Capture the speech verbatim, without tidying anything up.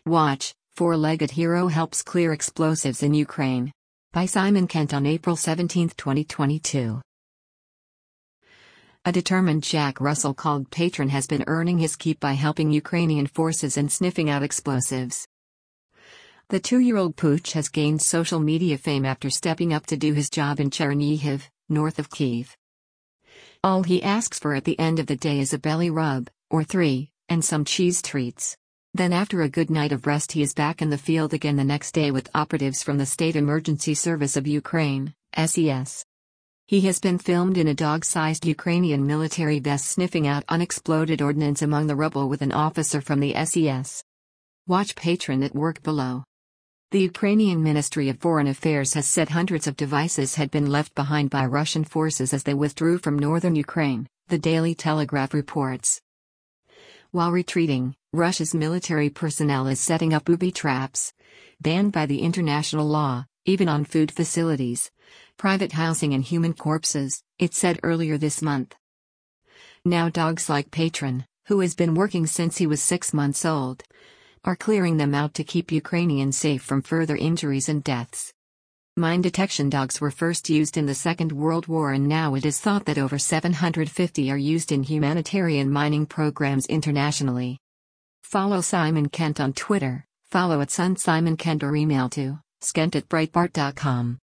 Watch, Four-Legged Hero Helps Clear Explosives in Ukraine. By Simon Kent on April seventeenth, twenty twenty-two. A determined Jack Russell called patron has been earning his keep by helping Ukrainian forces and sniffing out explosives. The two-year-old Pooch has gained social media fame after stepping up to do his job in Chernihiv, north of Kyiv. All he asks for at the end of the day is a belly rub, or three, and some cheese treats. Then after a good night of rest he is back in the field again the next day with operatives from the State Emergency Service of Ukraine, S E S. He has been filmed in a dog-sized Ukrainian military vest sniffing out unexploded ordnance among the rubble with an officer from the S E S. Watch Patron at work below. The Ukrainian Ministry of Foreign Affairs has said hundreds of devices had been left behind by Russian forces as they withdrew from northern Ukraine, the Daily Telegraph reports. While retreating, Russia's military personnel is setting up booby traps, banned by the international law, even on food facilities, private housing and human corpses, it said earlier this month. Now dogs like Patron, who has been working since he was six months old, are clearing them out to keep Ukrainians safe from further injuries and deaths. Mine detection dogs were first used in the Second World War, and now it is thought that over seven hundred fifty are used in humanitarian mining programs internationally. Follow Simon Kent on Twitter, follow at Son Simon Kent or email to skent at breitbart dot com.